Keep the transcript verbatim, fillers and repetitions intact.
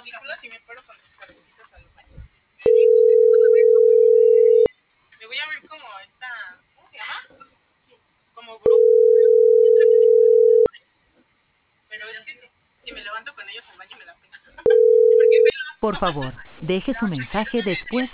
audífonos y me paro con mis cabecitas al baño. Me voy a ver como esta, ¿cómo se llama? Como grupo. Pero es que si, si me levanto con ellos al baño me da pena. Porque Por favor, deje su mensaje después